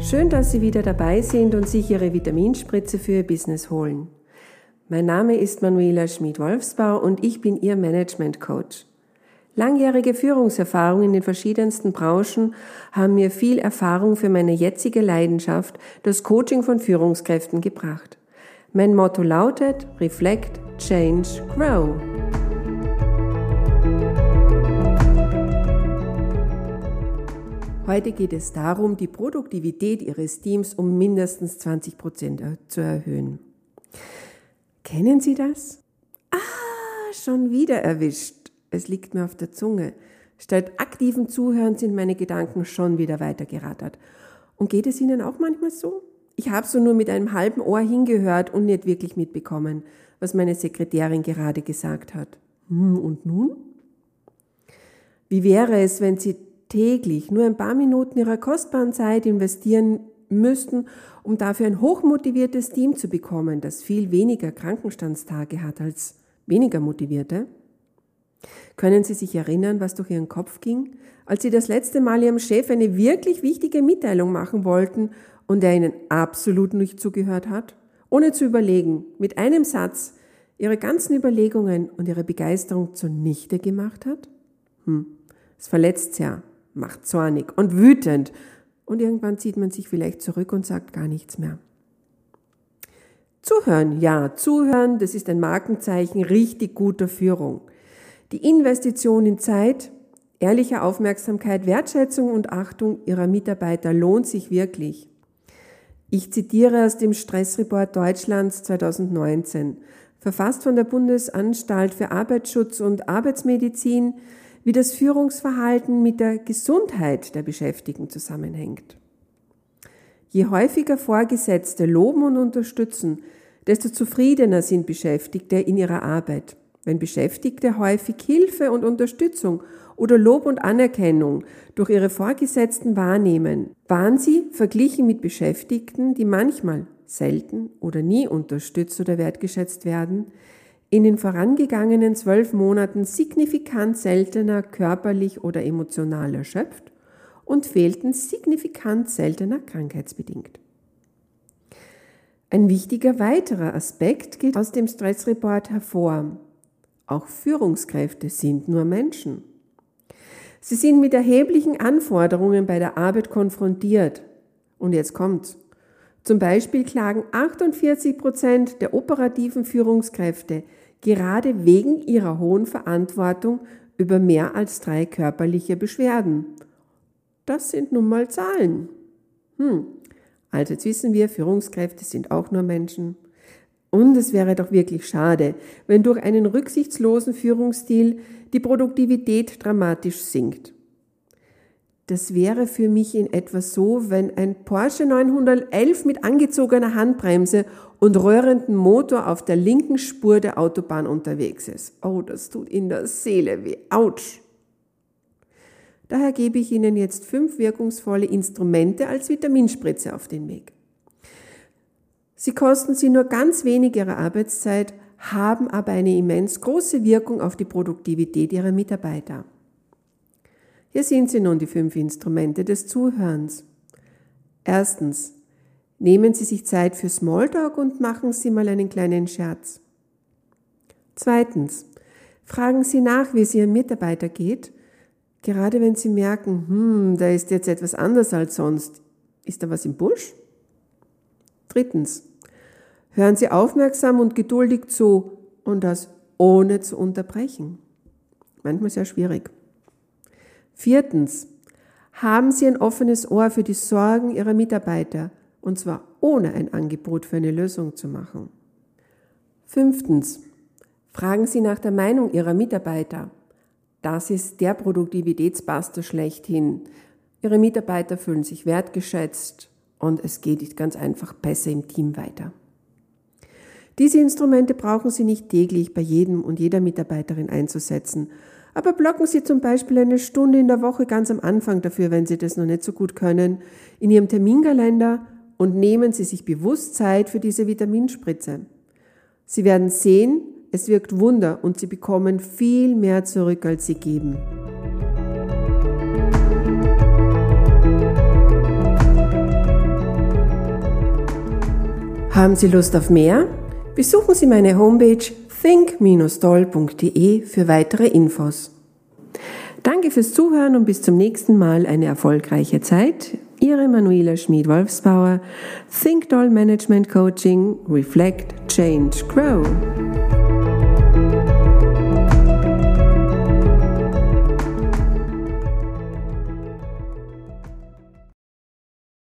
Schön, dass Sie wieder dabei sind und sich Ihre Vitaminspritze für Ihr Business holen. Mein Name ist Manuela Schmid-Wolfsbau und ich bin Ihr Management Coach. Langjährige Führungserfahrung in den verschiedensten Branchen haben mir viel Erfahrung für meine jetzige Leidenschaft, das Coaching von Führungskräften, gebracht. Mein Motto lautet: Reflect, Change, Grow. Heute geht es darum, die Produktivität Ihres Teams um mindestens 20% zu erhöhen. Kennen Sie das? Schon wieder erwischt. Es liegt mir auf der Zunge. Statt aktivem Zuhören sind meine Gedanken schon wieder weitergerattert. Und geht es Ihnen auch manchmal so? Ich habe so nur mit einem halben Ohr hingehört und nicht wirklich mitbekommen, was meine Sekretärin gerade gesagt hat. Und nun? Wie wäre es, wenn Sie täglich nur ein paar Minuten Ihrer kostbaren Zeit investieren müssten, um dafür ein hochmotiviertes Team zu bekommen, das viel weniger Krankenstandstage hat als weniger motivierte? Können Sie sich erinnern, was durch Ihren Kopf ging, als Sie das letzte Mal Ihrem Chef eine wirklich wichtige Mitteilung machen wollten und er Ihnen absolut nicht zugehört hat? Ohne zu überlegen, mit einem Satz Ihre ganzen Überlegungen und Ihre Begeisterung zunichte gemacht hat? Es verletzt sehr, macht zornig und wütend und irgendwann zieht man sich vielleicht zurück und sagt gar nichts mehr. Zuhören, ja, zuhören, das ist ein Markenzeichen richtig guter Führung. Die Investition in Zeit, ehrliche Aufmerksamkeit, Wertschätzung und Achtung Ihrer Mitarbeiter lohnt sich wirklich. Ich zitiere aus dem Stressreport Deutschlands 2019, verfasst von der Bundesanstalt für Arbeitsschutz und Arbeitsmedizin, wie das Führungsverhalten mit der Gesundheit der Beschäftigten zusammenhängt. Je häufiger Vorgesetzte loben und unterstützen, desto zufriedener sind Beschäftigte in ihrer Arbeit. Wenn Beschäftigte häufig Hilfe und Unterstützung oder Lob und Anerkennung durch ihre Vorgesetzten wahrnehmen, waren sie, verglichen mit Beschäftigten, die manchmal selten oder nie unterstützt oder wertgeschätzt werden, in den vorangegangenen 12 Monaten signifikant seltener körperlich oder emotional erschöpft und fehlten signifikant seltener krankheitsbedingt. Ein wichtiger weiterer Aspekt geht aus dem Stressreport hervor. Auch Führungskräfte sind nur Menschen. Sie sind mit erheblichen Anforderungen bei der Arbeit konfrontiert. Und jetzt kommt's. Zum Beispiel klagen 48% der operativen Führungskräfte gerade wegen ihrer hohen Verantwortung über mehr als 3 körperliche Beschwerden. Das sind nun mal Zahlen. Also jetzt wissen wir, Führungskräfte sind auch nur Menschen. Und es wäre doch wirklich schade, wenn durch einen rücksichtslosen Führungsstil die Produktivität dramatisch sinkt. Das wäre für mich in etwa so, wenn ein Porsche 911 mit angezogener Handbremse und röhrendem Motor auf der linken Spur der Autobahn unterwegs ist. Oh, das tut in der Seele weh. Autsch! Daher gebe ich Ihnen jetzt 5 wirkungsvolle Instrumente als Vitaminspritze auf den Weg. Sie kosten Sie nur ganz wenig Ihrer Arbeitszeit, haben aber eine immens große Wirkung auf die Produktivität Ihrer Mitarbeiter. Hier sind sie nun, die 5 Instrumente des Zuhörens. Erstens, nehmen Sie sich Zeit für Smalltalk und machen Sie mal einen kleinen Scherz. Zweitens, fragen Sie nach, wie es Ihrem Mitarbeiter geht, gerade wenn Sie merken, da ist jetzt etwas anders als sonst. Ist da was im Busch? Drittens, hören Sie aufmerksam und geduldig zu und das ohne zu unterbrechen. Manchmal sehr schwierig. Viertens, haben Sie ein offenes Ohr für die Sorgen Ihrer Mitarbeiter und zwar ohne ein Angebot für eine Lösung zu machen. Fünftens, fragen Sie nach der Meinung Ihrer Mitarbeiter. Das ist der Produktivitätsbuster schlechthin. Ihre Mitarbeiter fühlen sich wertgeschätzt und es geht ganz einfach besser im Team weiter. Diese Instrumente brauchen Sie nicht täglich bei jedem und jeder Mitarbeiterin einzusetzen, aber blocken Sie zum Beispiel eine Stunde in der Woche ganz am Anfang dafür, wenn Sie das noch nicht so gut können, in Ihrem Terminkalender und nehmen Sie sich bewusst Zeit für diese Vitaminspritze. Sie werden sehen, es wirkt Wunder und Sie bekommen viel mehr zurück, als Sie geben. Haben Sie Lust auf mehr? Besuchen Sie meine Homepage think-doll.de für weitere Infos. Danke fürs Zuhören und bis zum nächsten Mal eine erfolgreiche Zeit. Ihre Manuela Schmid-Wolfsbauer, Think Doll Management Coaching, Reflect, Change, Grow.